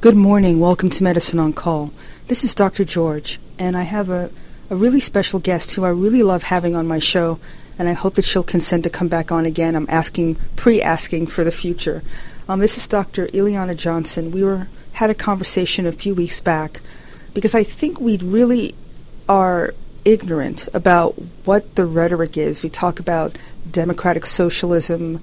Good morning. Welcome to Medicine on Call. This is Dr. George, and I have a really special guest who I really love having on my show, and I hope that she'll consent to come back on again. I'm pre-asking for the future. This is Dr. Ileana Johnson. We had a conversation a few weeks back because I think we really are ignorant about what the rhetoric is. We talk about democratic socialism,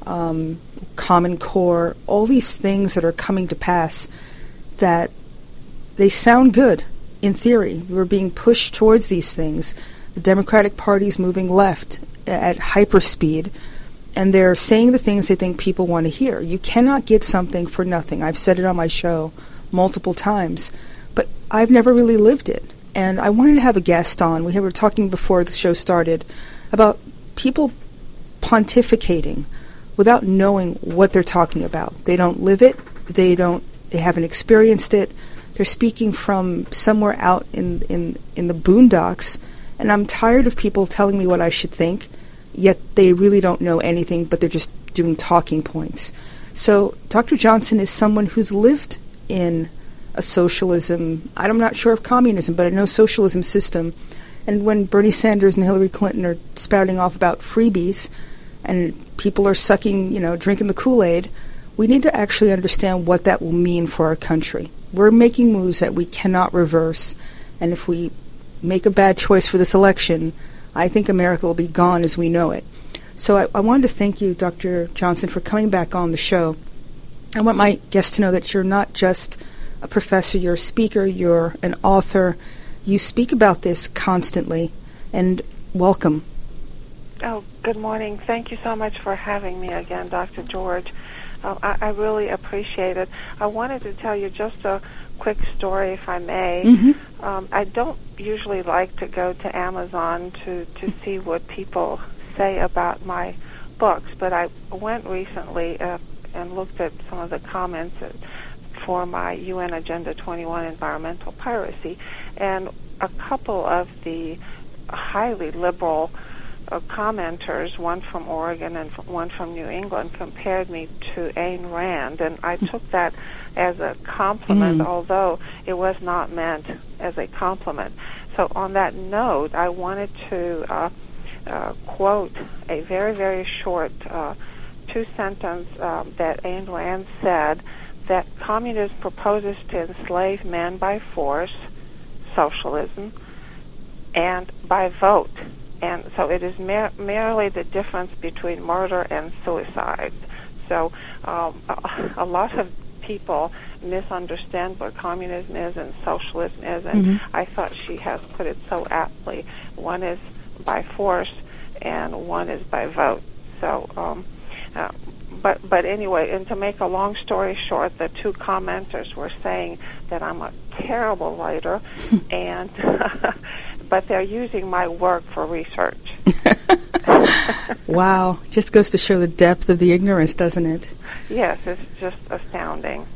Common Core, all these things that are coming to pass that they sound good in theory. We're being pushed towards these things. The Democratic Party is moving left at hyperspeed, and they're saying the things they think people want to hear. You cannot get something for nothing. I've said it on my show multiple times, but I've never really lived it. And I wanted to have a guest on. We were talking before the show started about people pontificating without knowing what they're talking about. They don't live it. They haven't experienced it. They're speaking from somewhere out in the boondocks, and I'm tired of people telling me what I should think, yet they really don't know anything, but they're just doing talking points. So Dr. Johnson is someone who's lived in a socialism, I'm not sure of communism, but I know socialism system. And when Bernie Sanders and Hillary Clinton are spouting off about freebies, and people are drinking the Kool-Aid, we need to actually understand what that will mean for our country. We're making moves that we cannot reverse, and if we make a bad choice for this election, I think America will be gone as we know it. So I wanted to thank you, Dr. Johnson, for coming back on the show. I want my guests to know that you're not just a professor, you're a speaker, you're an author. You speak about this constantly, and welcome. Oh, good morning. Thank you so much for having me again, Dr. George. I really appreciate it. I wanted to tell you just a quick story, if I may. Mm-hmm. I don't usually like to go to Amazon to see what people say about my books, but I went recently and looked at some of the comments for my UN Agenda 21 environmental piracy, and a couple of the highly liberal commenters, one from Oregon and one from New England, compared me to Ayn Rand, and I took that as a compliment, although it was not meant as a compliment. So on that note, I wanted to quote a very, very short two-sentence that Ayn Rand said, that communism proposes to enslave men by force, socialism, and by vote. And so it is merely the difference between murder and suicide. So a lot of people misunderstand what communism is and socialism is, and I thought she has put it so aptly. One is by force, and one is by vote. So, but anyway, and to make a long story short, the two commenters were saying that I'm a terrible writer, and but they're using my work for research. Wow. Just goes to show the depth of the ignorance, doesn't it? Yes, it's just astounding.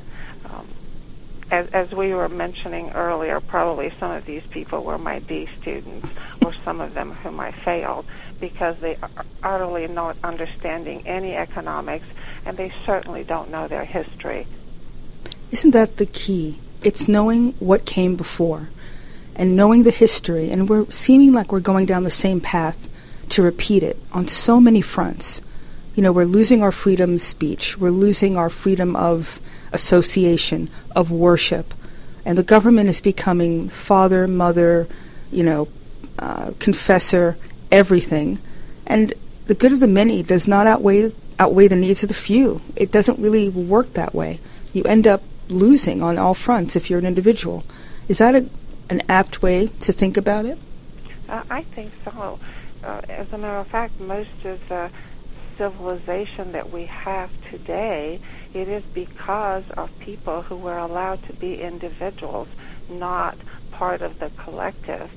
As we were mentioning earlier, probably some of these people were my D students, or some of them whom I failed, because they are utterly not understanding any economics, and they certainly don't know their history. Isn't that the key? It's knowing what came before, and knowing the history, and we're seeming like we're going down the same path to repeat it on so many fronts. You know, we're losing our freedom of speech, we're losing our freedom of association, of worship, and the government is becoming father, mother, confessor, everything, and the good of the many does not outweigh the needs of the few. It doesn't really work that way. You end up losing on all fronts if you're an individual. Is that an apt way to think about it? I think so. As a matter of fact, most of the civilization that we have today, it is because of people who were allowed to be individuals, not part of the collective.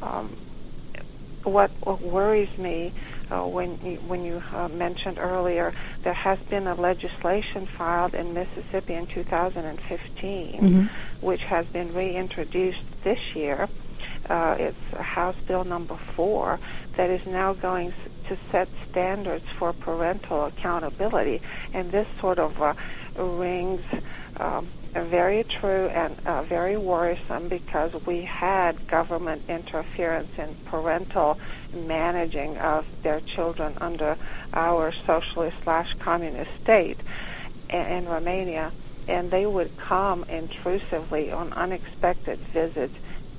What worries me when you mentioned earlier, there has been a legislation filed in Mississippi in 2015, which has been reintroduced this year. It's House Bill number 4 that is now going to to set standards for parental accountability. And this sort of rings very true and very worrisome, because we had government interference in parental managing of their children under our socialist/communist state in Romania, and they would come intrusively on unexpected visits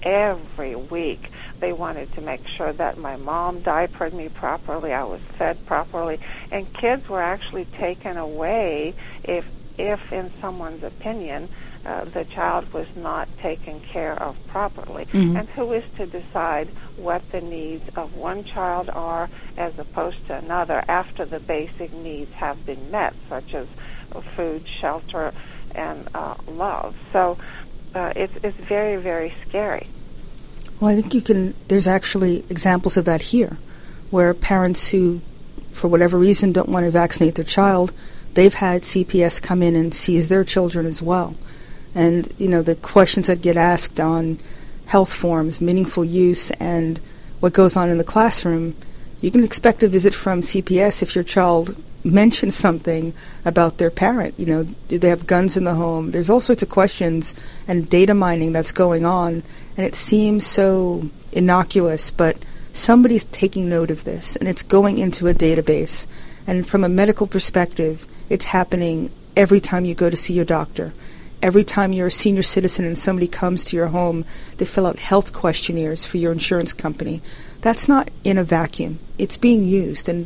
every week. They wanted to make sure that my mom diapered me properly, I was fed properly, and kids were actually taken away if in someone's opinion, the child was not taken care of properly. Mm-hmm. And who is to decide what the needs of one child are as opposed to another after the basic needs have been met, such as food, shelter, and love? So it's very, very scary. Well, I think there's actually examples of that here, where parents who, for whatever reason, don't want to vaccinate their child, they've had CPS come in and seize their children as well. And, the questions that get asked on health forms, meaningful use, and what goes on in the classroom, you can expect a visit from CPS if your child mentions something about their parent. Do they have guns in the home? There's all sorts of questions and data mining that's going on, and it seems so innocuous, but somebody's taking note of this, and it's going into a database. And from a medical perspective, it's happening every time you go to see your doctor. Every time you're a senior citizen and somebody comes to your home, they fill out health questionnaires for your insurance company. That's not in a vacuum. It's being used, and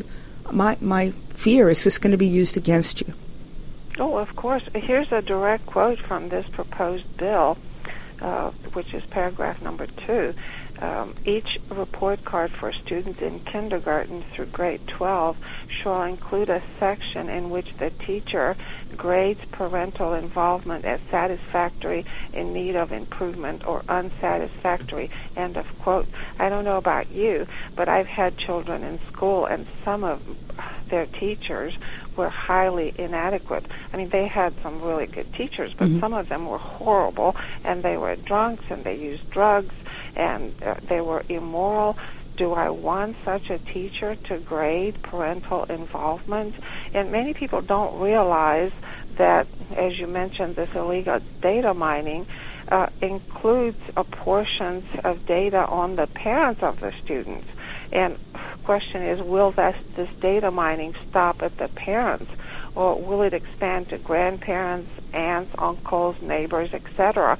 my fear is this going to be used against you. Oh, of course. Here's a direct quote from this proposed bill, which is paragraph number 2. Each report card for students in kindergarten through grade 12 shall include a section in which the teacher grades parental involvement as satisfactory, in need of improvement, or unsatisfactory. End of quote. I don't know about you, but I've had children in school, and some of their teachers were highly inadequate. I mean, they had some really good teachers, but some of them were horrible, and they were drunks, and they used drugs, and they were immoral. Do I want such a teacher to grade parental involvement? And many people don't realize that, as you mentioned, this illegal data mining includes portions of data on the parents of the students. And the question is, will this data mining stop at the parents, or will it expand to grandparents, aunts, uncles, neighbors, etc.?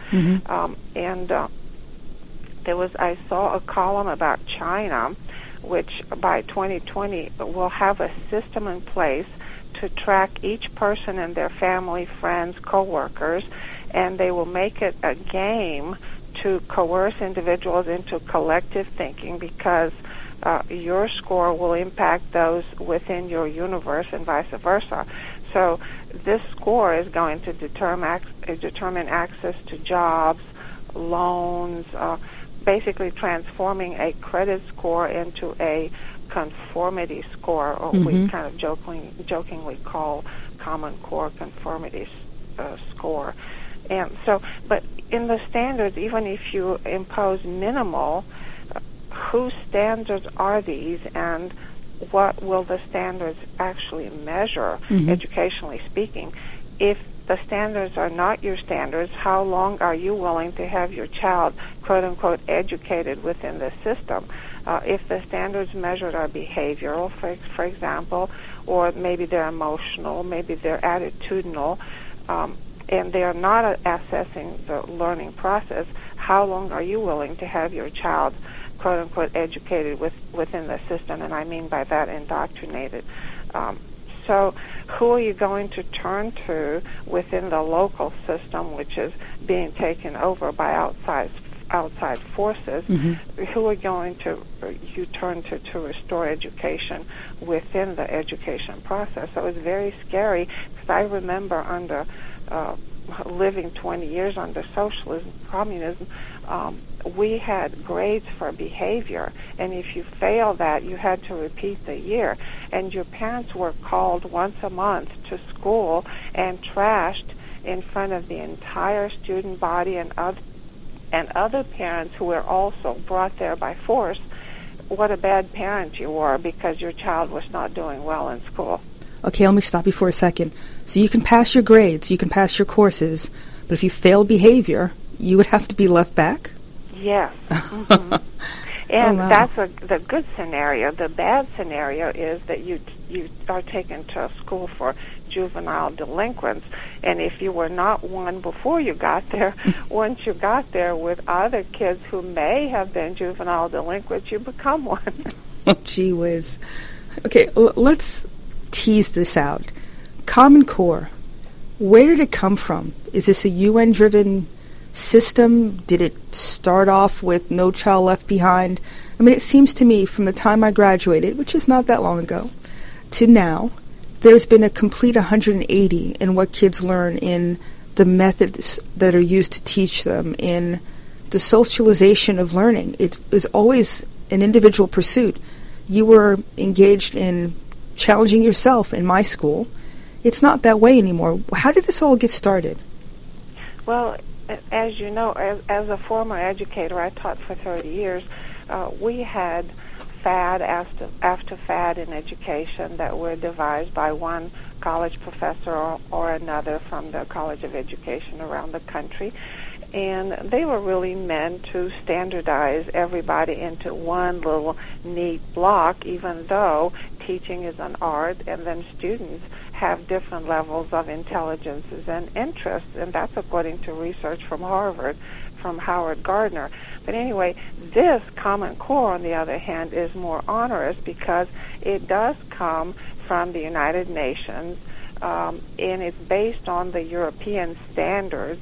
I saw a column about China, which by 2020 will have a system in place to track each person and their family, friends, co-workers, and they will make it a game to coerce individuals into collective thinking, because your score will impact those within your universe and vice versa. So this score is going to determine access to jobs, loans, basically transforming a credit score into a conformity score, or we kind of jokingly call Common Core conformity score. And so, but in the standards, even if you impose minimal, whose standards are these, and what will the standards actually measure, educationally speaking? If the standards are not your standards, how long are you willing to have your child, quote-unquote, educated within the system? If the standards measured are behavioral, for example, or maybe they're emotional, maybe they're attitudinal, and they are not assessing the learning process, how long are you willing to have your child, quote-unquote, educated within the system? And I mean by that, indoctrinated. So who are you going to turn to within the local system, which is being taken over by outside forces? Who are you turn to restore education within the education process? So it's very scary, because I remember under living 20 years under socialism, communism, we had grades for behavior, and if you failed that, you had to repeat the year, and your parents were called once a month to school and trashed in front of the entire student body and other parents who were also brought there by force, what a bad parent you were because your child was not doing well in school. Okay, let me stop you for a second. So you can pass your grades, you can pass your courses, but if you fail behavior, you would have to be left back? Yes. Mm-hmm. And wow. that's the good scenario. The bad scenario is that you are taken to school for juvenile delinquents, and if you were not one before you got there, once you got there with other kids who may have been juvenile delinquents, you become one. Oh, gee whiz. Okay, let's tease this out. Common Core, where did it come from? Is this a UN-driven system? Did it start off with No Child Left Behind? I mean, it seems to me from the time I graduated, which is not that long ago, to now, there's been a complete 180 in what kids learn, in the methods that are used to teach them, in the socialization of learning. It was always an individual pursuit. You were engaged in challenging yourself in my school. It's not that way anymore. How did this all get started? Well, as you know, as a former educator, I taught for 30 years, we had fad after fad in education that were devised by one college professor or another from the College of Education around the country. And they were really meant to standardize everybody into one little neat block, even though teaching is an art, and then students have different levels of intelligences and interests, and that's according to research from Harvard, from Howard Gardner. But anyway, this Common Core, on the other hand, is more onerous because it does come from the United Nations, and it's based on the European standards,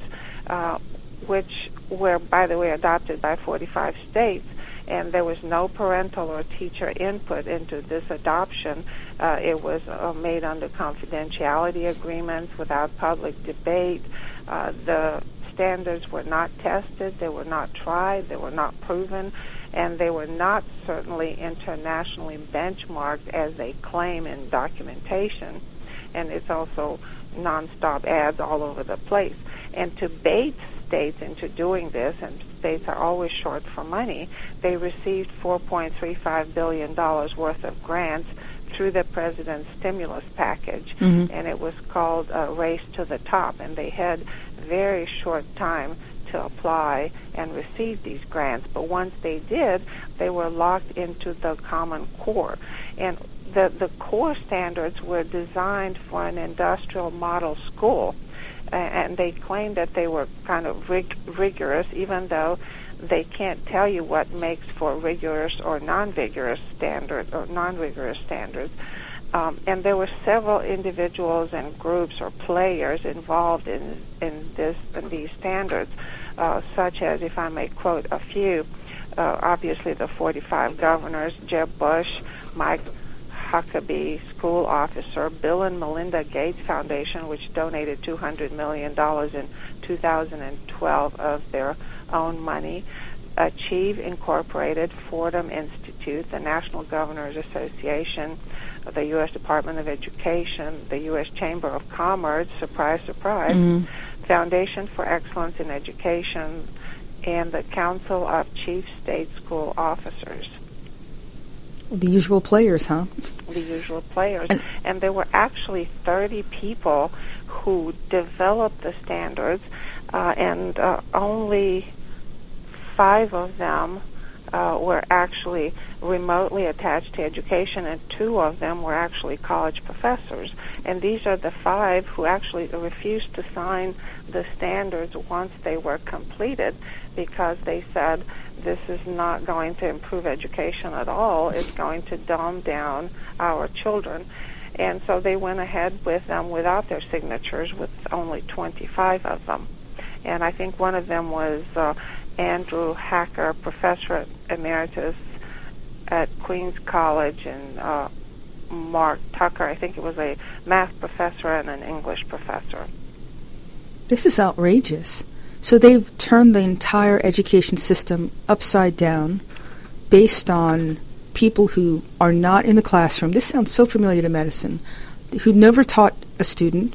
which were, by the way, adopted by 45 states, and there was no parental or teacher input into this adoption. It was made under confidentiality agreements without public debate. The standards were not tested, they were not tried, they were not proven, and they were not certainly internationally benchmarked as they claim in documentation. And it's also nonstop ads all over the place. And to bait states into doing this, and states are always short for money, they received $4.35 billion worth of grants through the president's stimulus package, and it was called Race to the Top, and they had very short time to apply and receive these grants. But once they did, they were locked into the Common Core. And the core standards were designed for an industrial model school, and they claimed that they were kind of rigorous, even though they can't tell you what makes for rigorous or non-vigorous standards or non-rigorous standards. And there were several individuals and groups or players involved in these standards, such as, if I may quote a few, obviously the 45 governors, Jeb Bush, Mike Huckabee, school officer, Bill and Melinda Gates Foundation, which donated $200 million in 2012 of their own money, Achieve Incorporated, Fordham Institute, the National Governors Association, the U.S. Department of Education, the U.S. Chamber of Commerce, surprise, surprise, Foundation for Excellence in Education, and the Council of Chief State School Officers. The usual players, huh? The usual players. And there were actually 30 people who developed the standards, and only 5 of them were actually remotely attached to education, and 2 of them were actually college professors. And these are the 5 who actually refused to sign the standards once they were completed, because they said this is not going to improve education at all. It's going to dumb down our children. And so they went ahead with them without their signatures, with only 25 of them. And I think one of them was Andrew Hacker, professor emeritus at Queens College, and Mark Tucker, I think it was a math professor and an English professor. This is outrageous. So they've turned the entire education system upside down based on people who are not in the classroom. This sounds so familiar to medicine, who never taught a student,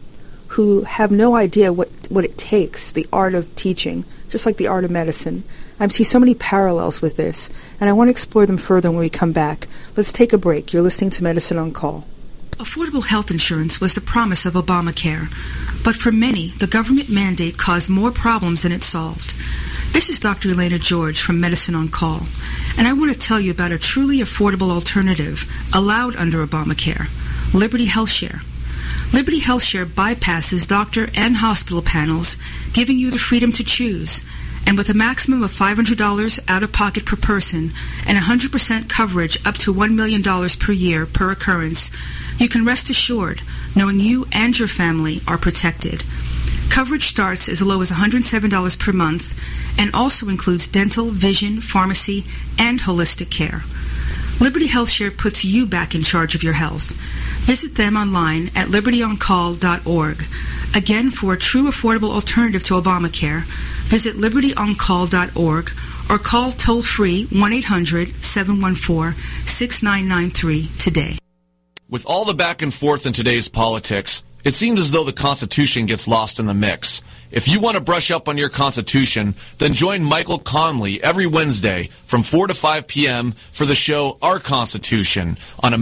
who have no idea what it takes, the art of teaching, just like the art of medicine. I see so many parallels with this, and I want to explore them further when we come back. Let's take a break. You're listening to Medicine on Call. Affordable health insurance was the promise of Obamacare, but for many, the government mandate caused more problems than it solved. This is Dr. Elena George from Medicine on Call, and I want to tell you about a truly affordable alternative allowed under Obamacare, Liberty HealthShare. Liberty HealthShare bypasses doctor and hospital panels, giving you the freedom to choose. And with a maximum of $500 out-of-pocket per person and 100% coverage up to $1 million per year per occurrence, you can rest assured knowing you and your family are protected. Coverage starts as low as $107 per month and also includes dental, vision, pharmacy, and holistic care. Liberty HealthShare puts you back in charge of your health. Visit them online at libertyoncall.org. Again, for a true affordable alternative to Obamacare, visit libertyoncall.org or call toll-free 1-800-714-6993 today. With all the back and forth in today's politics, it seems as though the Constitution gets lost in the mix. If you want to brush up on your Constitution, then join Michael Conley every Wednesday from 4 to 5 p.m. for the show Our Constitution on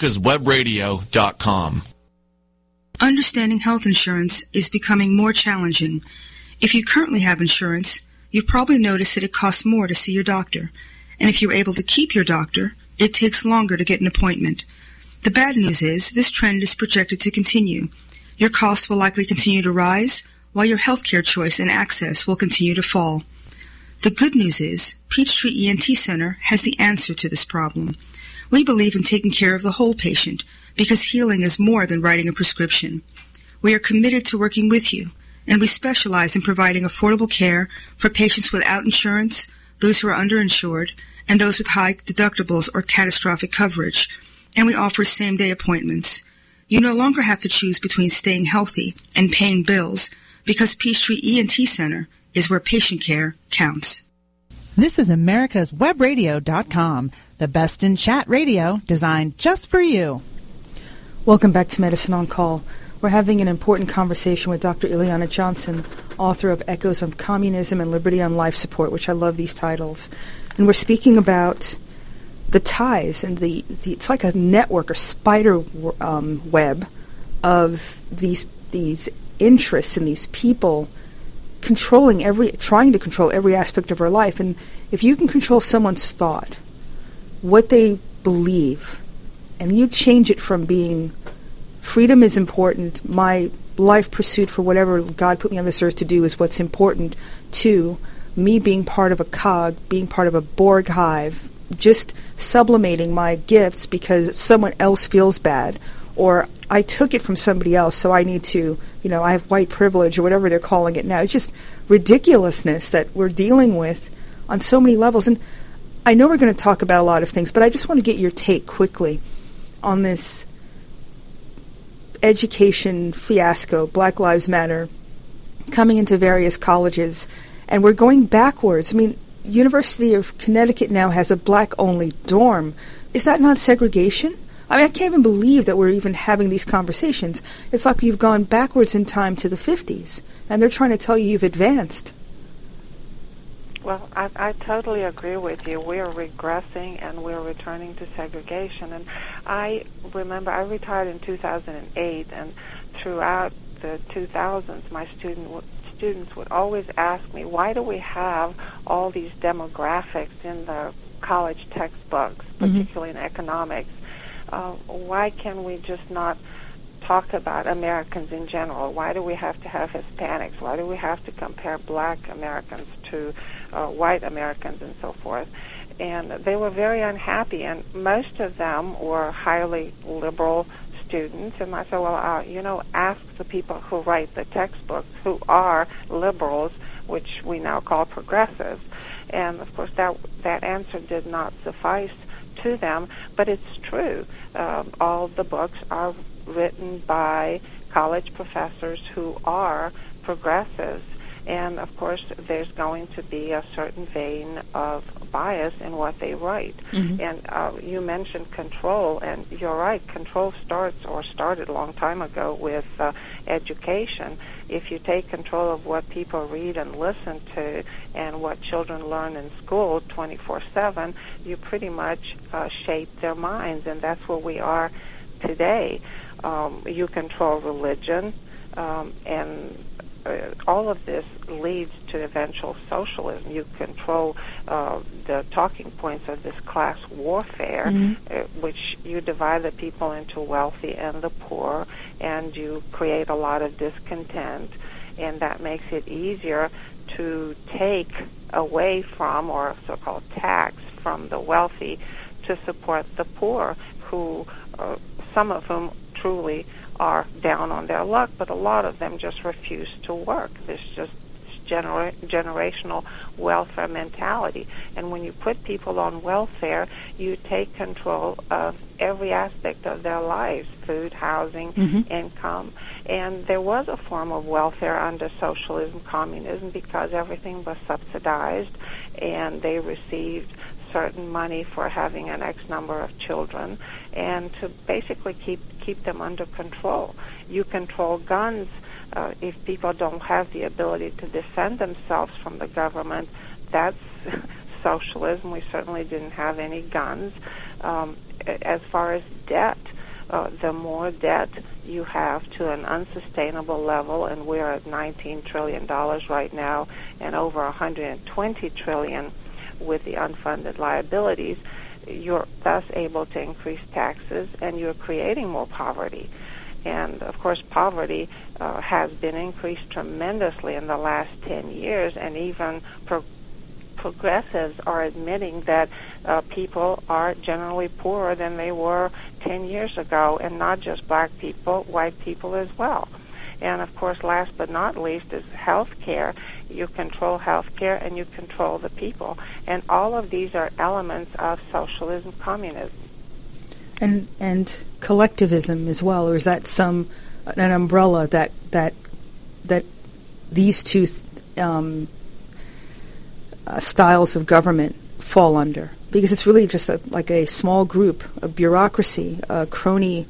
americaswebradio.com. Understanding health insurance is becoming more challenging. If you currently have insurance, you've probably noticed that it costs more to see your doctor. And if you're able to keep your doctor, it takes longer to get an appointment. The bad news is this trend is projected to continue. Your costs will likely continue to rise, while your healthcare choice and access will continue to fall. The good news is Peachtree ENT Center has the answer to this problem. We believe in taking care of the whole patient because healing is more than writing a prescription. We are committed to working with you, and we specialize in providing affordable care for patients without insurance, those who are underinsured, and those with high deductibles or catastrophic coverage. And we offer same-day appointments. You no longer have to choose between staying healthy and paying bills because Peachtree ENT Center is where patient care counts. This is americaswebradio.com, the best in chat radio designed just for you. Welcome back to Medicine on Call. We're having an important conversation with Dr. Ileana Johnson, author of Echoes of Communism and Liberty on Life Support, which I love these titles. And we're speaking about the ties and the it's like a network or spider web of these interests and these people trying to control every aspect of our life. And if you can control someone's thought, what they believe, and you change it from being freedom is important, my life pursuit for whatever God put me on this earth to do is what's important, to me being part of a cog, being part of a Borg hive, just sublimating my gifts because someone else feels bad, or I took it from somebody else, so I need to, I have white privilege or whatever they're calling it now. It's just ridiculousness that we're dealing with on so many levels. And I know we're going to talk about a lot of things, but I just want to get your take quickly on this education fiasco, Black Lives Matter, coming into various colleges, and we're going backwards. I mean, University of Connecticut now has a black-only dorm. Is that not segregation? I mean, I can't even believe that we're even having these conversations. It's like you've gone backwards in time to the 50s, and they're trying to tell you you've advanced. Well, I totally agree with you. We are regressing and we're returning to segregation. And I remember I retired in 2008, and throughout the 2000s, my students would always ask me, why do we have all these demographics in the college textbooks, particularly in economics? Why can we just not talk about Americans in general? Why do we have to have Hispanics? Why do we have to compare black Americans to white Americans and so forth? And they were very unhappy, and most of them were highly liberal students. And I said, well, ask the people who write the textbooks who are liberals, which we now call progressives. And, of course, that answer did not suffice to them, but it's true. All the books are written by college professors who are progressives, and of course there's going to be a certain vein of bias in what they write. And you mentioned control, and you're right, control started a long time ago with education. If you take control of what people read and listen to and what children learn in school 24/7, you pretty much shape their minds, and that's where we are today. You control religion, and all of this leads to eventual socialism. You control the talking points of this class warfare, which you divide the people into wealthy and the poor, and you create a lot of discontent, and that makes it easier to take away from, or so-called tax from, the wealthy to support the poor, who some of whom truly are down on their luck, but a lot of them just refuse to work. There's just generational welfare mentality. And when you put people on welfare, you take control of every aspect of their lives: food, housing, income. And there was a form of welfare under socialism, communism, because everything was subsidized, and they received certain money for having an X number of children, and to basically keep them under control. You control guns. If people don't have the ability to defend themselves from the government, that's socialism. We certainly didn't have any guns. As far as debt, the more debt you have to an unsustainable level, and we're at $19 trillion right now, and over $120 trillion with the unfunded liabilities, you're thus able to increase taxes, and you're creating more poverty. And, of course, poverty has been increased tremendously in the last 10 years, and even progressives are admitting that people are generally poorer than they were 10 years ago, and not just black people, white people as well. And, of course, last but not least is health care. You control health care, and you control the people. And all of these are elements of socialism, communism. And collectivism as well, or is that an umbrella that these two styles of government fall under? Because it's really just like a small group, a bureaucracy, a crony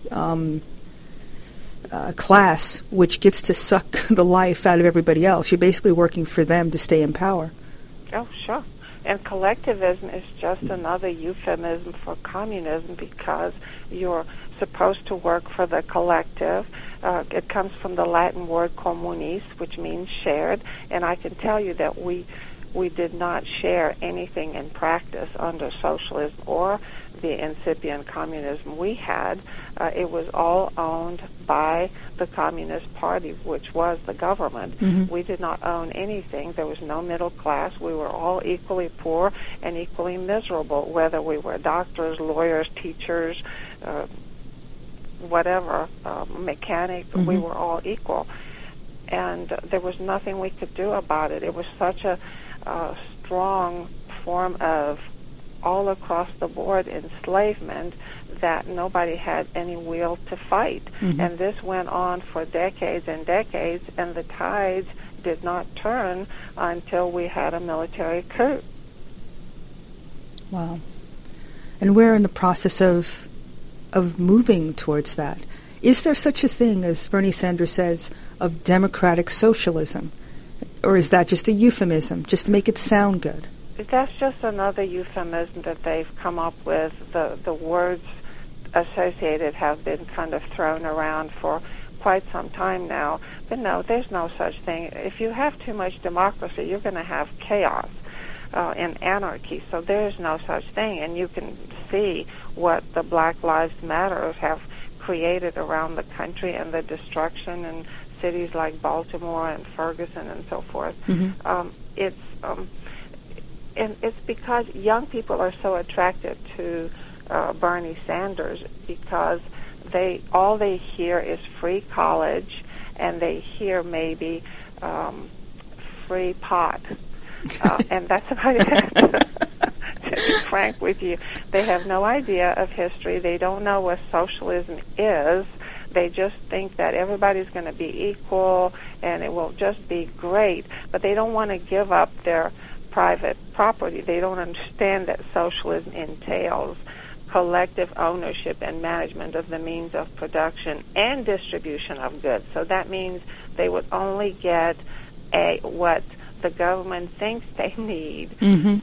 class, which gets to suck the life out of everybody else. You're basically working for them to stay in power. Oh, sure. And collectivism is just another euphemism for communism, because you're supposed to work for the collective. It comes from the Latin word communis, which means shared. And I can tell you that we did not share anything in practice under socialism or the incipient communism we had. It was all owned by the Communist Party, which was the government. We did not own anything. There was no middle class. We were all equally poor and equally miserable, whether we were doctors, lawyers, teachers, whatever, mechanics. We were all equal. And there was nothing we could do about it. It was such a strong form of all across the board enslavement that nobody had any will to fight. And this went on for decades and decades, and the tides did not turn until we had a military coup. Wow. And we're in the process of moving towards that. Is there such a thing, as Bernie Sanders says, of democratic socialism? Or is that just a euphemism, just to make it sound good? That's just another euphemism that they've come up with. The words associated have been kind of thrown around for quite some time now. But no, there's no such thing. If you have too much democracy, you're going to have chaos and anarchy. So there's no such thing. And you can see what the Black Lives Matter have created around the country, and the destruction in cities like Baltimore and Ferguson and so forth. And it's because young people are so attracted to Bernie Sanders, because all they hear is free college, and they hear maybe free pot, and that's about it. To be frank with you, they have no idea of history. They don't know what socialism is. They just think that everybody's going to be equal and it will just be great, but they don't want to give up their private property. They don't understand that socialism entails collective ownership and management of the means of production and distribution of goods. So that means they would only get what the government thinks they need. Mm-hmm.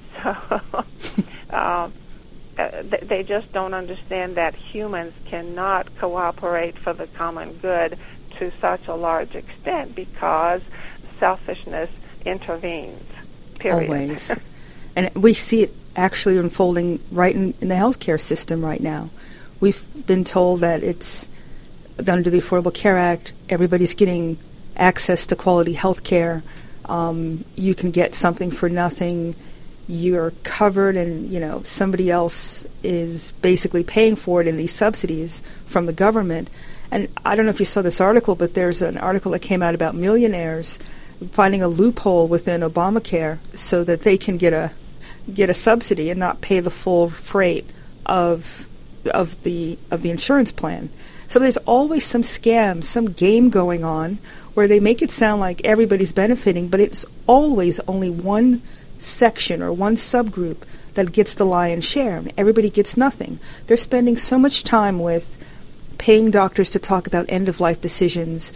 So they just don't understand that humans cannot cooperate for the common good to such a large extent because selfishness intervenes, period. Always. And we see it actually unfolding right in the healthcare system right now. We've been told that it's under the Affordable Care Act, everybody's getting access to quality health care. You can get something for nothing. You're covered, and somebody else is basically paying for it in these subsidies from the government. And I don't know if you saw this article, but there's an article that came out about millionaires finding a loophole within Obamacare so that they can get a subsidy and not pay the full freight of the insurance plan. So there's always some scam, some game going on where they make it sound like everybody's benefiting, but it's always only one section or one subgroup that gets the lion's share. Everybody gets nothing. They're spending so much time with paying doctors to talk about end-of-life decisions,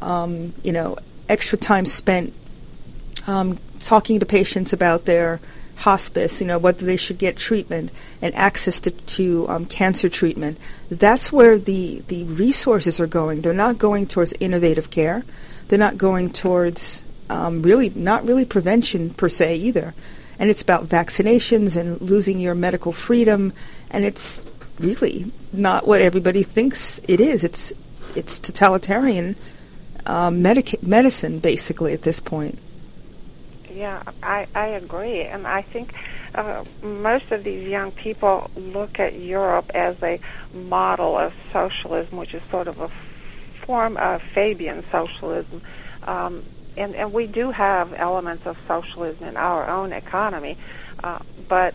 extra time spent talking to patients about their hospice, whether they should get treatment and access to cancer treatment. That's where the resources are going. They're not going towards innovative care. They're not going towards not really prevention per se either. And it's about vaccinations and losing your medical freedom, and it's really not what everybody thinks it is. It's totalitarian medicine, basically, at this point. Yeah, I agree. And I think most of these young people look at Europe as a model of socialism, which is sort of a form of Fabian socialism. And we do have elements of socialism in our own economy, but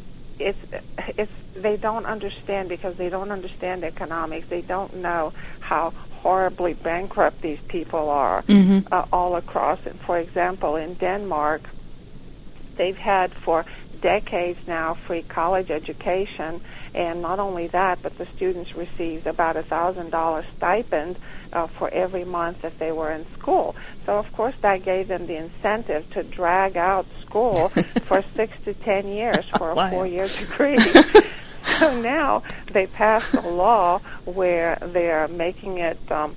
they don't understand because they don't understand economics. They don't know how horribly bankrupt these people are all across. And for example, in Denmark, they've had for decades now free college education, and not only that, but the students received about $1,000 stipend for every month that they were in school. So of course that gave them the incentive to drag out school for 6 to 10 years for a 4-year degree. So now they passed a law where they're making it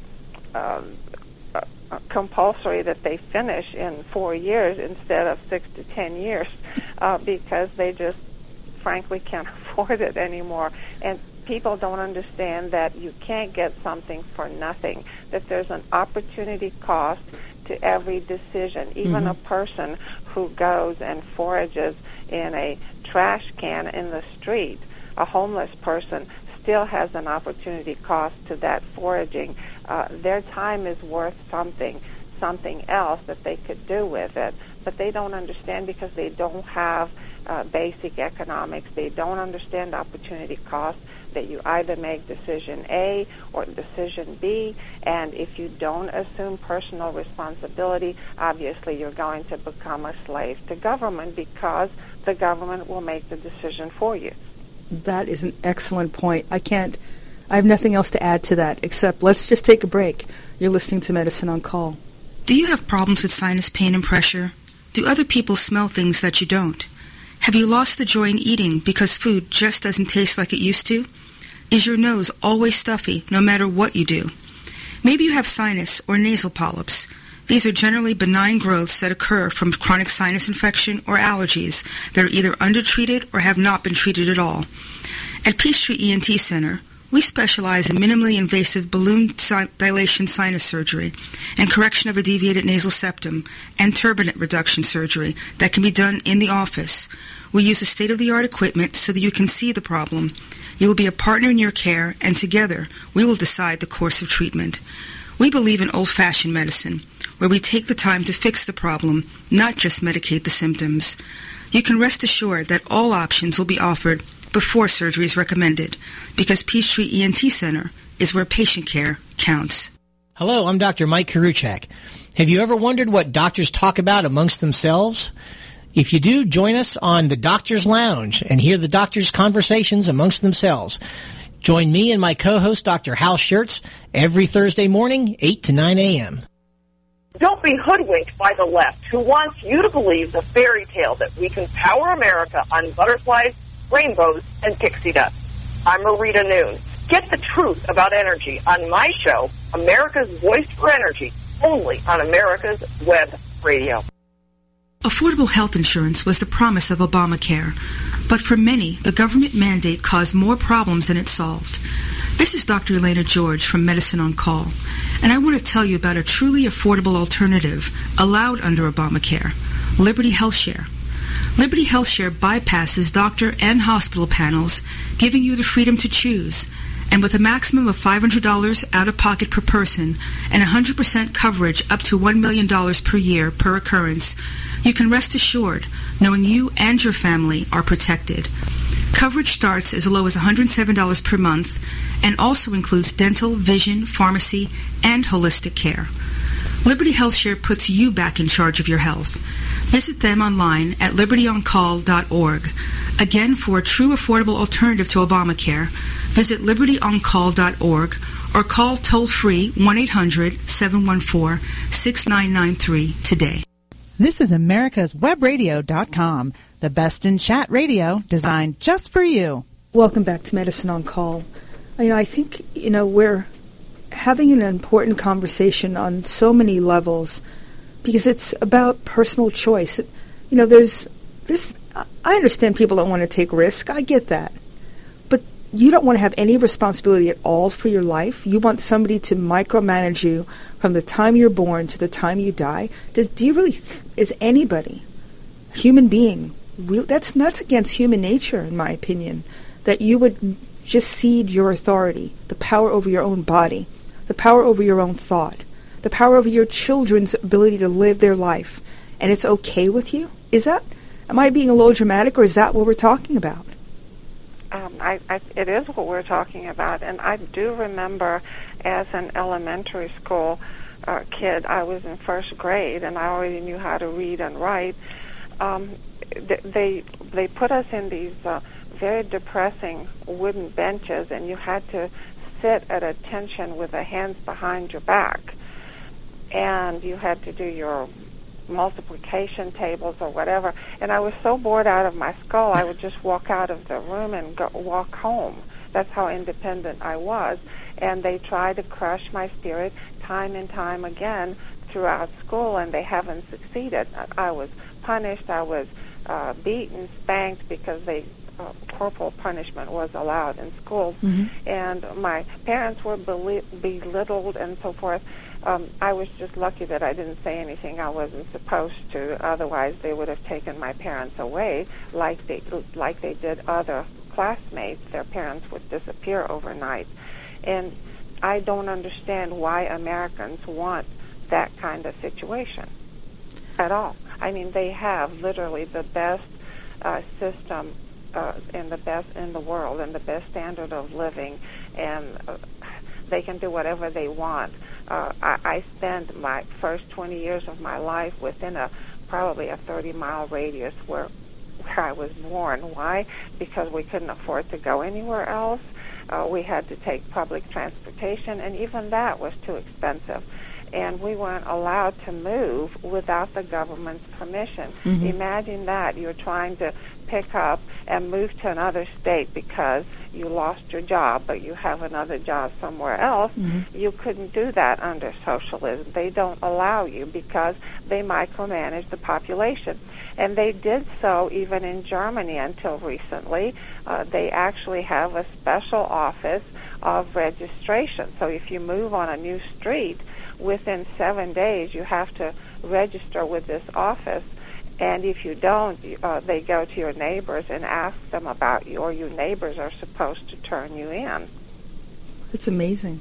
compulsory that they finish in 4 years instead of 6 to 10 years because they just frankly can't afford it anymore. And people don't understand that you can't get something for nothing, that there's an opportunity cost to every decision. Even a person who goes and forages in a trash can in the street, a homeless person, still has an opportunity cost to that foraging. Their time is worth something else that they could do with it. But they don't understand because they don't have basic economics. They don't understand opportunity cost, that you either make decision A or decision B, and if you don't assume personal responsibility, obviously you're going to become a slave to government because the government will make the decision for you. That is an excellent point. I have nothing else to add to that except let's just take a break. You're listening to Medicine on Call. Do you have problems with sinus pain and pressure? Do other people smell things that you don't? Have you lost the joy in eating because food just doesn't taste like it used to? Is your nose always stuffy no matter what you do? Maybe you have sinus or nasal polyps. These are generally benign growths that occur from chronic sinus infection or allergies that are either undertreated or have not been treated at all. At Peachtree ENT Center, we specialize in minimally invasive balloon dilation sinus surgery and correction of a deviated nasal septum and turbinate reduction surgery that can be done in the office. We use a state-of-the-art equipment so that you can see the problem. You will be a partner in your care, and together we will decide the course of treatment. We believe in old-fashioned medicine, where we take the time to fix the problem, not just medicate the symptoms. You can rest assured that all options will be offered before surgery is recommended, because Peachtree ENT Center is where patient care counts. Hello, I'm Dr. Mike Karuchak. Have you ever wondered what doctors talk about amongst themselves? If you do, join us on the Doctor's Lounge and hear the doctors' conversations amongst themselves. Join me and my co-host, Dr. Hal Schertz, every Thursday morning, 8 to 9 a.m. Don't be hoodwinked by the left, who wants you to believe the fairy tale that we can power America on butterflies, rainbows, and pixie dust. I'm Marita Noon. Get the truth about energy on my show, America's Voice for Energy, only on America's Web Radio. Affordable health insurance was the promise of Obamacare, but for many, the government mandate caused more problems than it solved. This is Dr. Elena George from Medicine on Call, and I want to tell you about a truly affordable alternative allowed under Obamacare, Liberty HealthShare. Liberty HealthShare bypasses doctor and hospital panels, giving you the freedom to choose. And with a maximum of $500 out-of-pocket per person and 100% coverage up to $1 million per year per occurrence, you can rest assured knowing you and your family are protected. Coverage starts as low as $107 per month and also includes dental, vision, pharmacy, and holistic care. Liberty HealthShare puts you back in charge of your health. Visit them online at libertyoncall.org. Again, for a true affordable alternative to Obamacare, visit libertyoncall.org or call toll-free 1-800-714-6993 today. This is americaswebradio.com, the best in chat radio designed just for you. Welcome back to Medicine on Call. I think, we're having an important conversation on so many levels because it's about personal choice. There's I understand people don't want to take risk. I get that. But you don't want to have any responsibility at all for your life. You want somebody to micromanage you from the time you're born to the time you die. Is anybody, human being, that's against human nature, in my opinion, that you would just cede your authority, the power over your own body, the power over your own thought, the power over your children's ability to live their life, and it's okay with you? Am I being a little dramatic, or is that what we're talking about? It is what we're talking about, and I do remember as an elementary school kid, I was in first grade, and I already knew how to read and write. They put us in these very depressing wooden benches, and you had to sit at attention with the hands behind your back, and you had to do your multiplication tables or whatever, and I was so bored out of my skull I would just walk out of the room and walk home. That's how independent I was, and they tried to crush my spirit time and time again throughout school, and they haven't succeeded. I was punished, I was beaten, spanked, because corporal punishment was allowed in schools, and my parents were belittled and so forth. I was just lucky that I didn't say anything I wasn't supposed to. Otherwise, they would have taken my parents away, like they did other classmates. Their parents would disappear overnight, and I don't understand why Americans want that kind of situation at all. I mean, they have literally the best system and the best in the world, and the best standard of living, and they can do whatever they want. I spent my first 20 years of my life within probably a 30-mile radius where I was born. Why? Because we couldn't afford to go anywhere else. We had to take public transportation, and even that was too expensive. And we weren't allowed to move without the government's permission. Imagine that. You're trying to pick up and move to another state because you lost your job, but you have another job somewhere else. You couldn't do that under socialism. They don't allow you because they micromanage the population. And they did so even in Germany until recently. They actually have a special office of registration. So if you move on a new street, within 7 days you have to register with this office. And if you don't, they go to your neighbors and ask them about you, or your neighbors are supposed to turn you in. It's amazing.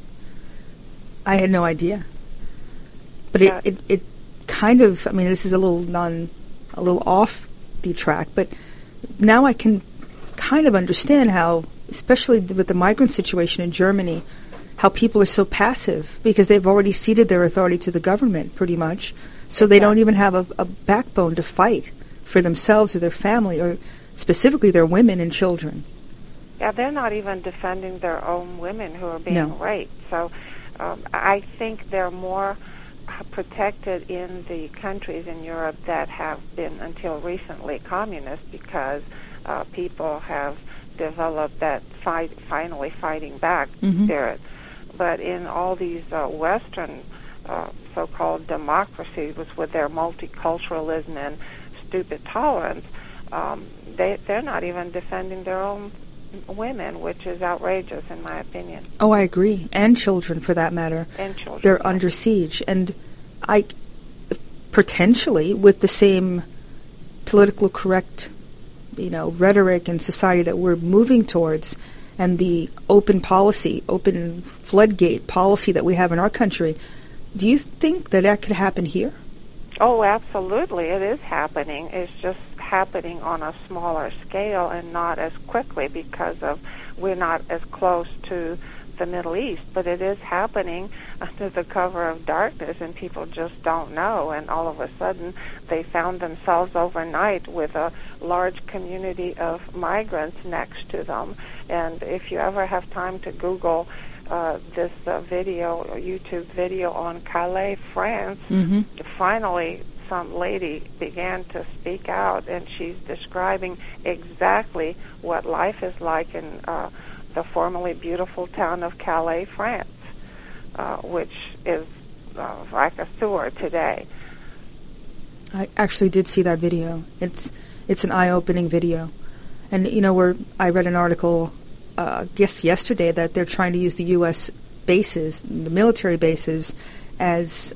I had no idea. But it kind of, this is a little off the track, but now I can kind of understand how, especially with the migrant situation in Germany, how people are so passive because they've already ceded their authority to the government, pretty much. So they don't even have a backbone to fight for themselves or their family, or specifically their women and children. Yeah, they're not even defending their own women who are being raped. So I think they're more protected in the countries in Europe that have been until recently communist, because people have developed that finally fighting back spirit. But in all these Western so-called democracies with their multiculturalism and stupid tolerance, they're not even defending their own women, which is outrageous in my opinion. Oh, I agree. And children, for that matter. And children. They're under siege. And I, potentially, with the same political correct, rhetoric and society that we're moving towards, and the open floodgate policy that we have in our country, do you think that could happen here? Oh, absolutely. It is happening. It's just happening on a smaller scale and not as quickly because we're not as close to the Middle East. But it is happening under the cover of darkness, and people just don't know. And all of a sudden, they found themselves overnight with a large community of migrants next to them. And if you ever have time to Google this YouTube video on Calais, France, finally some lady began to speak out, and she's describing exactly what life is like in the formerly beautiful town of Calais, France, which is like a sewer today. I actually did see that video. It's an eye-opening video. And, I read an article, yesterday, that they're trying to use the U.S. bases, the military bases, as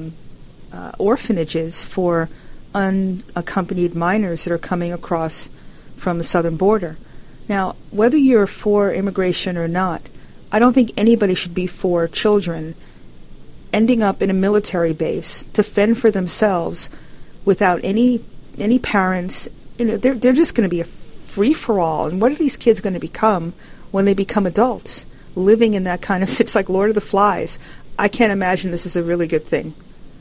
orphanages for unaccompanied minors that are coming across from the southern border. Now, whether you're for immigration or not, I don't think anybody should be for children ending up in a military base to fend for themselves without any parents. They're just going to be a free-for-all. And what are these kids going to become when they become adults, living in that kind of... It's like Lord of the Flies. I can't imagine this is a really good thing.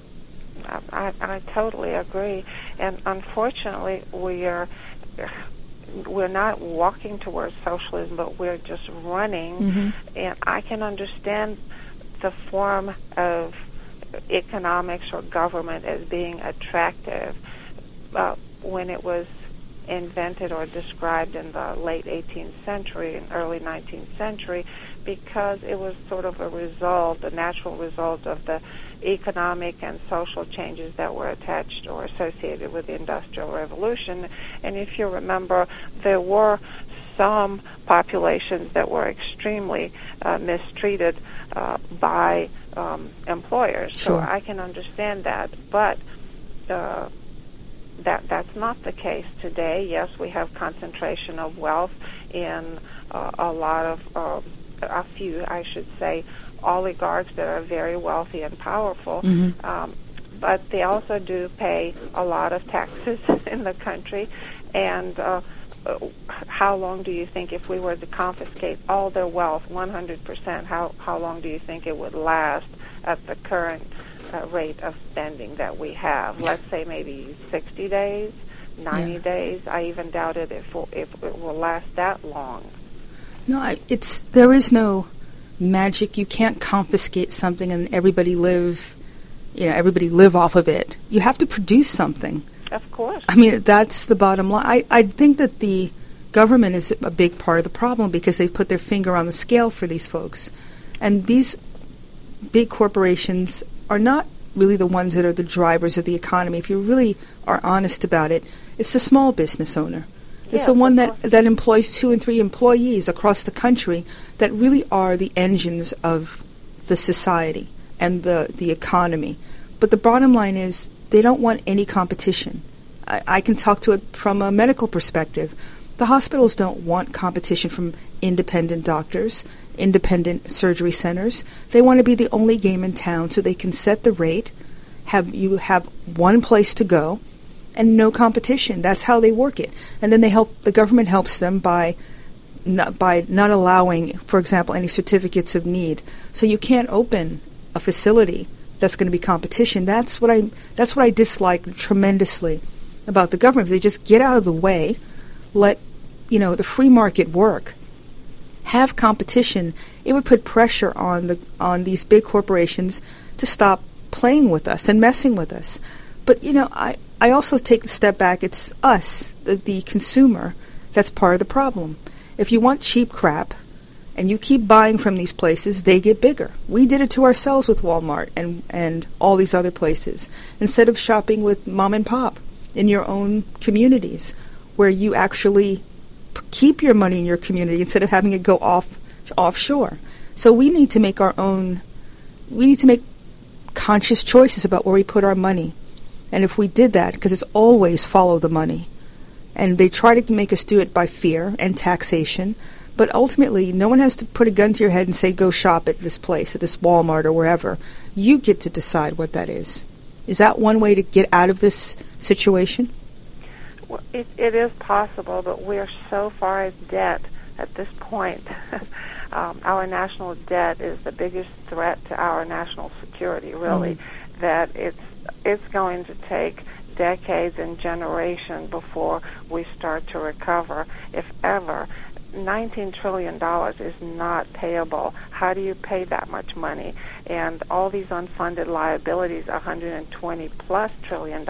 I totally agree. And unfortunately, we're not walking towards socialism, but we're just running. And I can understand the form of economics or government as being attractive when it was invented or described in the late 18th century and early 19th century, because it was sort of a natural result of the economic and social changes that were attached or associated with the Industrial Revolution. And if you remember, there were some populations that were extremely mistreated by employers. Sure. So I can understand that, but that's not the case today. Yes, we have concentration of wealth in a few, I should say, oligarchs that are very wealthy and powerful, but they also do pay a lot of taxes in the country. And how long do you think, if we were to confiscate all their wealth, 100%, how long do you think it would last at the current rate of spending that we have? Let's say maybe 60 days, 90 days. I even doubt it if it will last that long. No, there is no magic. You can't confiscate something and everybody live off of it. You have to produce something. Of course. I mean, that's the bottom line. I think that the government is a big part of the problem because they've put their finger on the scale for these folks. And these big corporations are not really the ones that are the drivers of the economy. If you really are honest about it, it's the small business owner. It's the one that employs 2 and 3 employees across the country that really are the engines of the society and the economy. But the bottom line is they don't want any competition. I can talk to it from a medical perspective. The hospitals don't want competition from independent doctors, independent surgery centers. They want to be the only game in town so they can set the rate, you have one place to go, and no competition. That's how they work it. And then the government helps them by not allowing, for example, any certificates of need. So you can't open a facility that's going to be competition. That's what I dislike tremendously. about the government. If they just get out of the way, let, the free market work, have competition, it would put pressure on these big corporations to stop playing with us and messing with us. But, I also take the step back. It's us, the consumer, that's part of the problem. If you want cheap crap and you keep buying from these places, they get bigger. We did it to ourselves with Walmart and all these other places. Instead of shopping with mom and pop in your own communities, where you actually keep your money in your community instead of having it go offshore. So we need to make conscious choices about where we put our money. And if we did that, because it's always follow the money, and they try to make us do it by fear and taxation, but ultimately no one has to put a gun to your head and say, go shop at this place, at this Walmart or wherever. You get to decide what that is. Is that one way to get out of this situation? Well, it is possible, but we're so far in debt at this point. Our national debt is the biggest threat to our national security, really, that it's going to take decades and generations before we start to recover, if ever. $19 trillion is not payable. How do you pay that much money? And all these unfunded liabilities, $120+ trillion.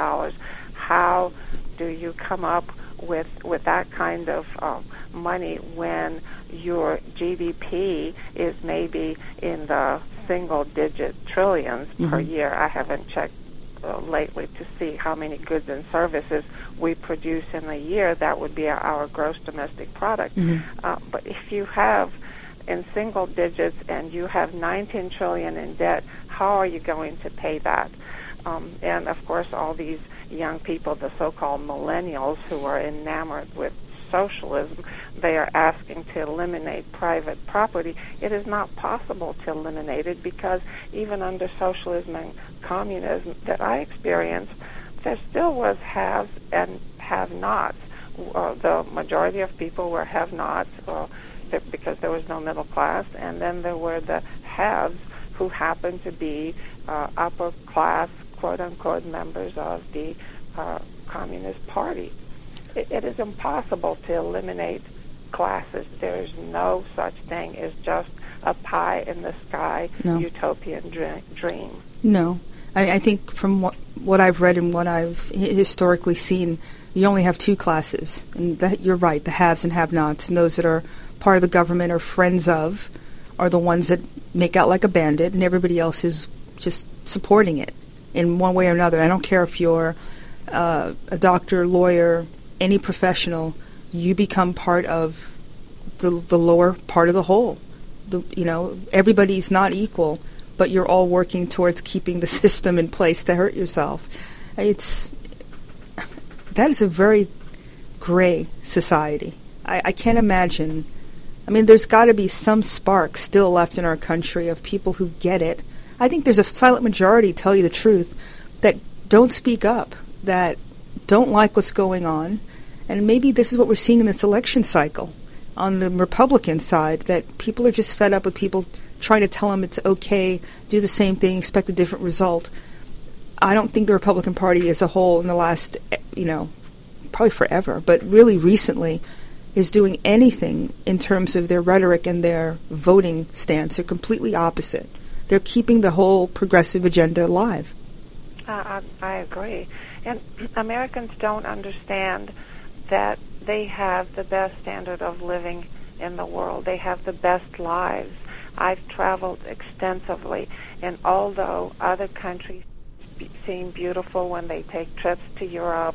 How do you come up with that kind of money when your GDP is maybe in the single-digit trillions per year? I haven't checked lately to see how many goods and services we produce in a year. That would be our gross domestic product. But if you have in single digits and you have $19 trillion in debt, how are you going to pay that? And of course, all these young people, the so-called millennials who are enamored with socialism, they are asking to eliminate private property. It is not possible to eliminate it, because even under socialism and communism that I experienced, there still was haves and have-nots. The majority of people were have-nots because there was no middle class, and then there were the haves who happened to be upper-class, quote-unquote, members of the Communist Party. It is impossible to eliminate classes. There is no such thing as just a pie-in-the-sky utopian dream. No. I think from what I've read and what I've historically seen, you only have two classes. And you're right, the haves and have-nots. And those that are part of the government or friends of are the ones that make out like a bandit, and everybody else is just supporting it in one way or another. I don't care if you're a doctor, lawyer, any professional, you become part of the lower part of the whole. Everybody's not equal, but you're all working towards keeping the system in place to hurt yourself. That is a very gray society. I can't imagine. I mean, there's got to be some spark still left in our country of people who get it. I think there's a silent majority, tell you the truth, that don't speak up, that don't like what's going on. And maybe this is what we're seeing in this election cycle on the Republican side, that people are just fed up with people trying to tell them it's okay, do the same thing, expect a different result. I don't think the Republican Party as a whole in the last, probably forever, but really recently is doing anything in terms of their rhetoric and their voting stance. They're completely opposite. They're keeping the whole progressive agenda alive. I agree. And Americans don't understand that they have the best standard of living in the world. They have the best lives. I've traveled extensively, and although other countries seem beautiful when they take trips to Europe,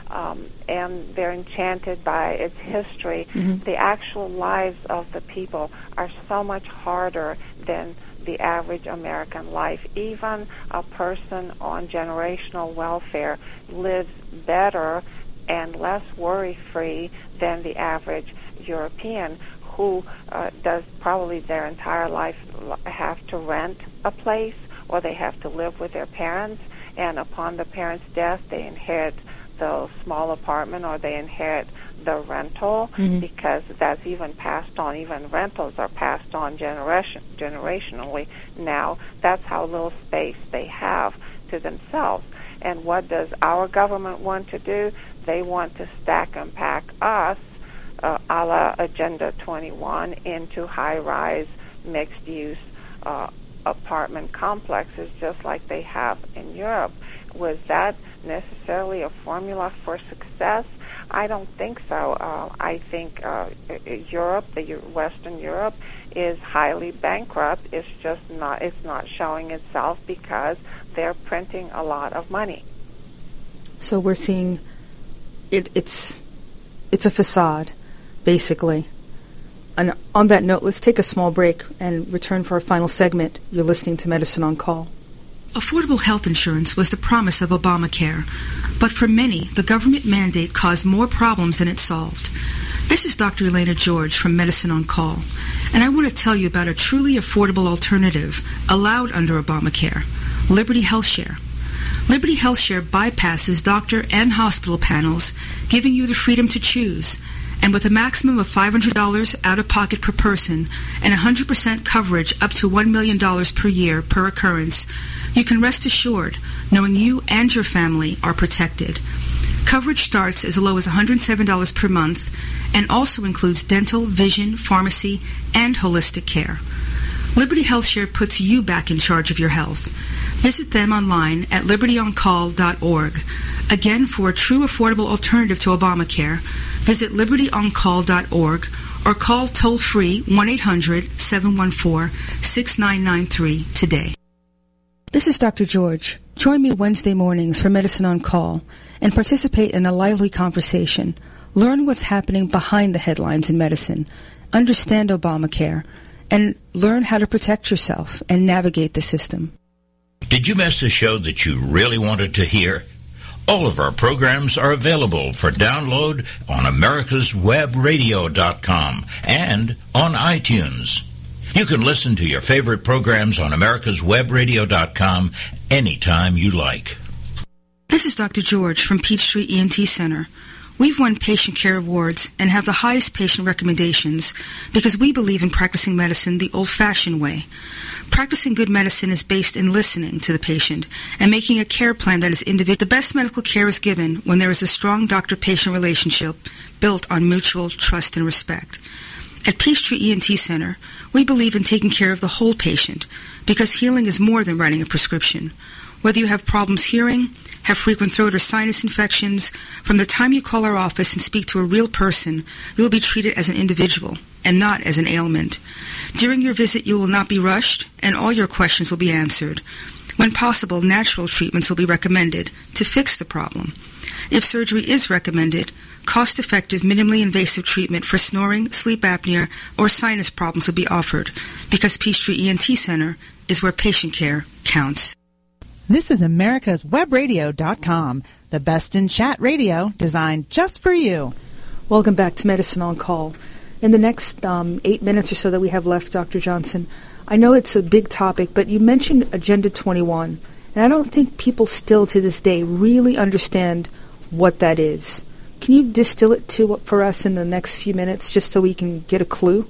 and they're enchanted by its history, the actual lives of the people are so much harder than the average American life. Even a person on generational welfare lives better and less worry-free than the average European, who does probably their entire life have to rent a place, or they have to live with their parents, and upon the parents' death they inherit the small apartment or they inherit the rental, because that's even passed on. Even rentals are passed on generationally now. That's how little space they have to themselves. And what does our government want to do? They want to stack and pack us, a la Agenda 21, into high-rise, mixed-use apartment complexes, just like they have in Europe. Was that necessarily a formula for success? I don't think so. I think Europe, Western Europe, is highly bankrupt. It's just not. It's not showing itself because they're printing a lot of money. So we're seeing it's a facade, basically. And on that note, let's take a small break and return for our final segment. You're listening to Medicine on Call. Affordable health insurance was the promise of Obamacare, but for many, the government mandate caused more problems than it solved. This is Dr. Elena George from Medicine on Call, and I want to tell you about a truly affordable alternative allowed under Obamacare, Liberty HealthShare. Liberty HealthShare bypasses doctor and hospital panels, giving you the freedom to choose. And with a maximum of $500 out-of-pocket per person and 100% coverage up to $1 million per year per occurrence, you can rest assured knowing you and your family are protected. Coverage starts as low as $107 per month and also includes dental, vision, pharmacy, and holistic care. Liberty HealthShare puts you back in charge of your health. Visit them online at libertyoncall.org. Again, for a true affordable alternative to Obamacare, visit libertyoncall.org or call toll-free 1-800-714-6993 today. This is Dr. George. Join me Wednesday mornings for Medicine on Call and participate in a lively conversation. Learn what's happening behind the headlines in medicine, understand Obamacare, and learn how to protect yourself and navigate the system. Did you miss a show that you really wanted to hear? All of our programs are available for download on americaswebradio.com and on iTunes. You can listen to your favorite programs on americaswebradio.com anytime you like. This is Dr. George from Peachtree ENT Center. We've won patient care awards and have the highest patient recommendations because we believe in practicing medicine the old-fashioned way. Practicing good medicine is based in listening to the patient and making a care plan that is individual. The best medical care is given when there is a strong doctor-patient relationship built on mutual trust and respect. At Peachtree ENT Center, we believe in taking care of the whole patient because healing is more than writing a prescription. Whether you have problems hearing, have frequent throat or sinus infections, from the time you call our office and speak to a real person, you will be treated as an individual and not as an ailment. During your visit, you will not be rushed, and all your questions will be answered. When possible, natural treatments will be recommended to fix the problem. If surgery is recommended, cost-effective, minimally invasive treatment for snoring, sleep apnea, or sinus problems will be offered because Peachtree ENT Center is where patient care counts. This is americaswebradio.com, the best in chat radio designed just for you. Welcome back to Medicine on Call. In the next 8 minutes or so that we have left, Dr. Johnson, I know it's a big topic, but you mentioned Agenda 21, and I don't think people still to this day really understand what that is. Can you distill it for us in the next few minutes just so we can get a clue?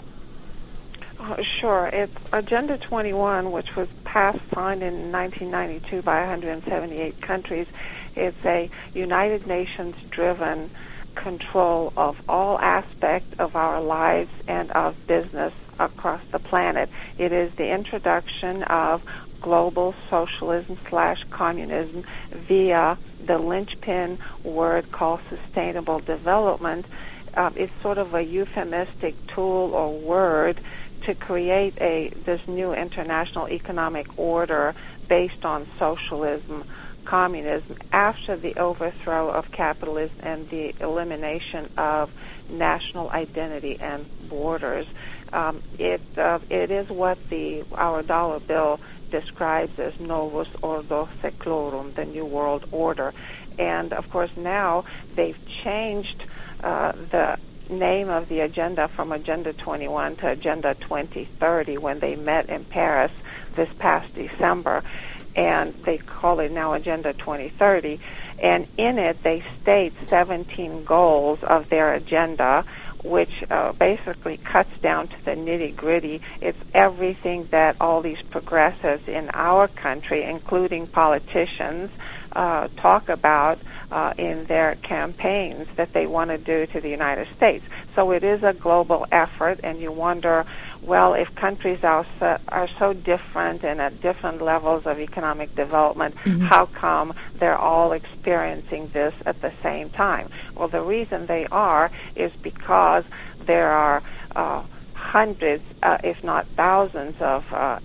Sure. It's Agenda 21, which was signed in 1992 by 178 countries. It's a United Nations-driven control of all aspects of our lives and of business across the planet. It is the introduction of global socialism/communism via the linchpin word called sustainable development. It's sort of a euphemistic tool or word to create this new international economic order based on socialism, communism, after the overthrow of capitalism and the elimination of national identity and borders. It is what our dollar bill describes as Novus Ordo Seclorum, the New World Order. And, of course, now they've changed the name of the agenda from Agenda 21 to Agenda 2030 when they met in Paris this past December. and they call it now Agenda 2030. And in it, they state 17 goals of their agenda, which basically cuts down to the nitty-gritty. It's everything that all these progressives in our country, including politicians, talk about in their campaigns that they want to do to the United States. So it is a global effort, and you wonder, well, if countries are so different and at different levels of economic development, how come they're all experiencing this at the same time? Well, the reason they are is because there are hundreds, if not thousands, of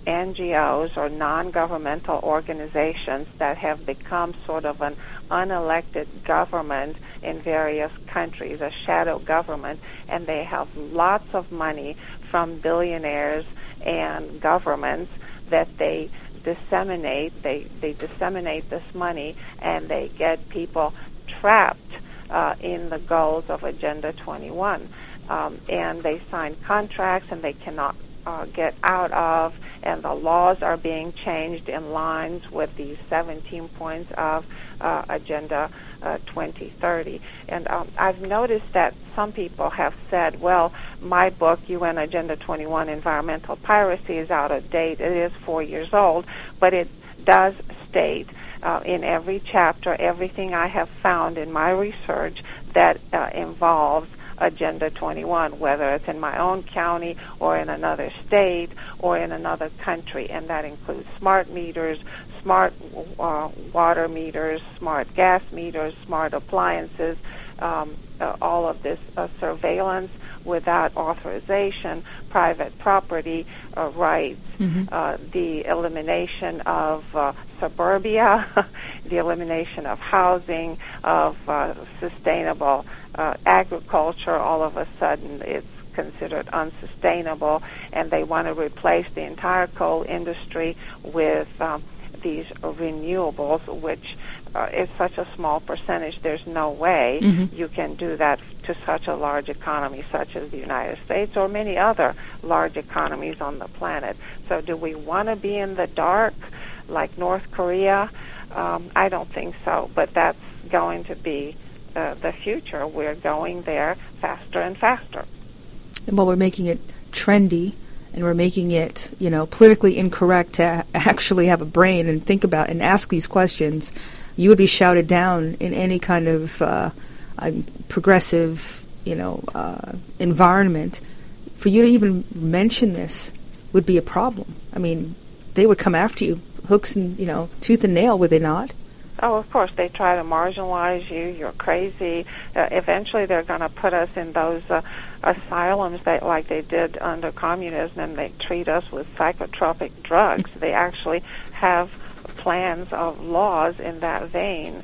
NGOs or non-governmental organizations that have become sort of an unelected government in various countries, a shadow government, and they have lots of money from billionaires and governments that they disseminate. They disseminate this money, and they get people trapped in the goals of Agenda 21. And they sign contracts, and they cannot get out of, and the laws are being changed in lines with these 17 points of Agenda 2030. And I've noticed that some people have said, well, my book, UN Agenda 21, Environmental Piracy, is out of date. It is 4 years old, but it does state in every chapter everything I have found in my research that involves Agenda 21, whether it's in my own county or in another state or in another country, and that includes smart meters, smart water meters, smart gas meters, smart appliances, all of this surveillance without authorization, private property rights, the elimination of suburbia, the elimination of housing, of sustainable agriculture. All of a sudden it's considered unsustainable, and they want to replace the entire coal industry with these renewables, which is such a small percentage. There's no way you can do that to such a large economy such as the United States or many other large economies on the planet. So do we want to be in the dark like North Korea? I don't think so, but that's going to be the future. We're going there faster and faster. And while we're making it trendy, and we're making it, politically incorrect to actually have a brain and think about and ask these questions, you would be shouted down in any kind of progressive, environment. For you to even mention this would be a problem. I mean, they would come after you, hooks and, tooth and nail, would they not? Oh, of course. They try to marginalize you. You're crazy. Eventually, they're going to put us in those asylums like they did under communism, and they treat us with psychotropic drugs. They actually have plans of laws in that vein.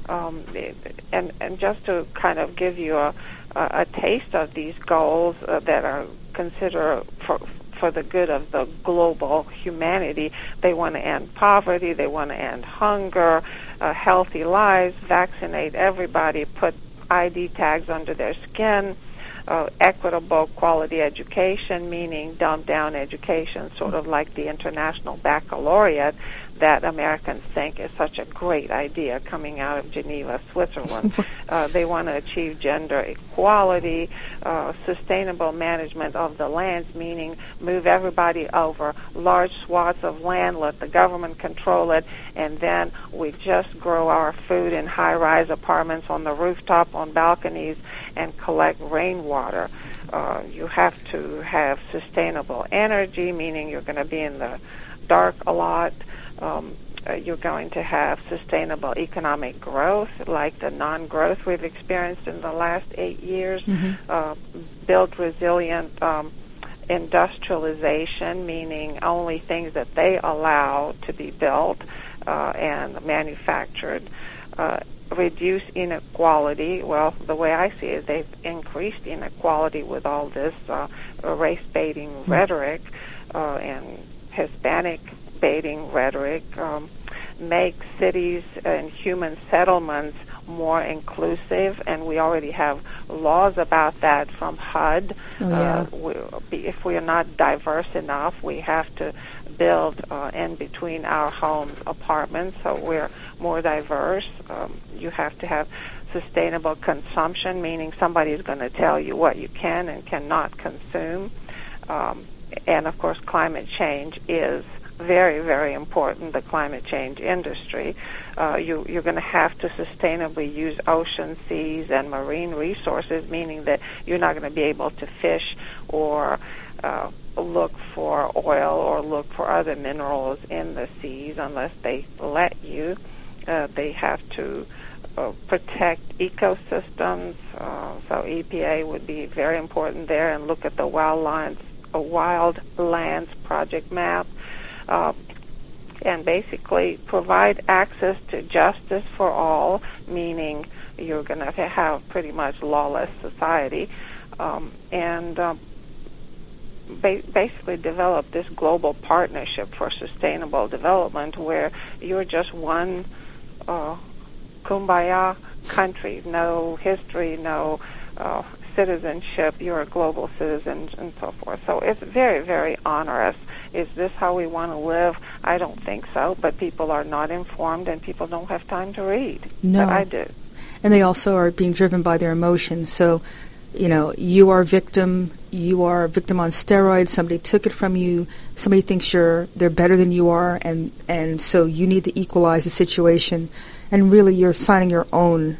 And just to kind of give you a taste of these goals that are considered for the good of the global humanity, they want to end poverty, they want to end hunger, healthy lives, vaccinate everybody, put ID tags under their skin, equitable quality education, meaning dumbed-down education, sort of like the International Baccalaureate that Americans think is such a great idea coming out of Geneva, Switzerland. They want to achieve gender equality, sustainable management of the lands, meaning move everybody over large swaths of land, let the government control it, and then we just grow our food in high-rise apartments on the rooftop, on balconies, and collect rainwater. You have to have sustainable energy, meaning you're going to be in the dark a lot. You're going to have sustainable economic growth, like the non-growth we've experienced in the last 8 years. Build resilient industrialization, meaning only things that they allow to be built and manufactured. Reduce inequality. Well, the way I see it, they've increased inequality with all this race-baiting rhetoric and Hispanic baiting rhetoric. Make cities and human settlements more inclusive, and we already have laws about that from HUD. If we are not diverse enough, we have to build in between our homes apartments so we're more diverse. You have to have sustainable consumption, meaning somebody is going to tell you what you can and cannot consume. And, of course, climate change is very, very important, the climate change industry. You're going to have to sustainably use ocean, seas, and marine resources, meaning that you're not going to be able to fish or look for oil or look for other minerals in the seas unless they let you. They have to protect ecosystems, so EPA would be very important there, and look at the Wildlands Project map, and basically provide access to justice for all, meaning you're going to have pretty much lawless society, and basically develop this global partnership for sustainable development where you're just one kumbaya country, no history, no citizenship, you're a global citizen, and so forth. So it's very, very onerous. Is this how we want to live? I don't think so, but people are not informed and people don't have time to read. No. But I do. And they also are being driven by their emotions. So, you are a victim on steroids, somebody took it from you, somebody thinks they're better than you are, and so you need to equalize the situation. And really you're signing your own,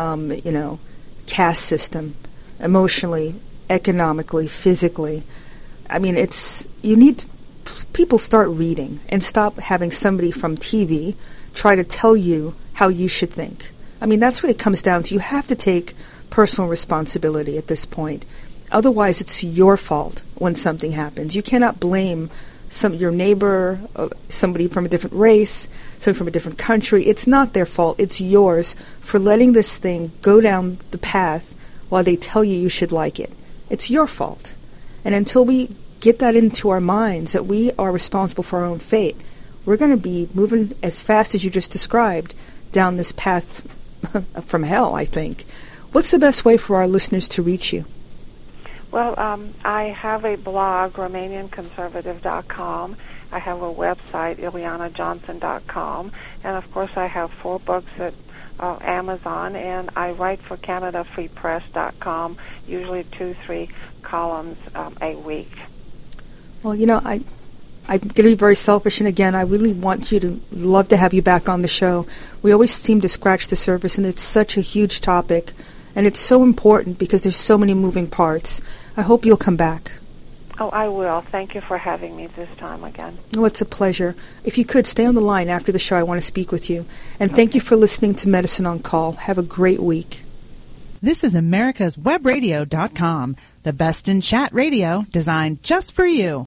caste system, emotionally, economically, physically. I mean, people start reading and stop having somebody from TV try to tell you how you should think. I mean, that's what it comes down to. You have to take personal responsibility at this point. Otherwise, it's your fault when something happens. You cannot blame your neighbor, somebody from a different race, somebody from a different country. It's not their fault. It's yours for letting this thing go down the path while they tell you should like it. It's your fault. And until we get that into our minds that we are responsible for our own fate, we're going to be moving as fast as you just described down this path from hell, I think. What's the best way for our listeners to reach you? Well, I have a blog, RomanianConservative.com. I have a website, IlianaJohnson.com. And, of course, I have 4 books at Amazon, and I write for CanadaFreePress.com, usually 2-3 columns a week. Well, I'm going to be very selfish, and again, I really love to have you back on the show. We always seem to scratch the surface, and it's such a huge topic, and it's so important because there's so many moving parts. I hope you'll come back. Oh, I will. Thank you for having me this time again. Oh, it's a pleasure. If you could, stay on the line after the show. I want to speak with you. And thank you for listening to Medicine on Call. Have a great week. This is America'sWebRadio.com, the best in chat radio designed just for you.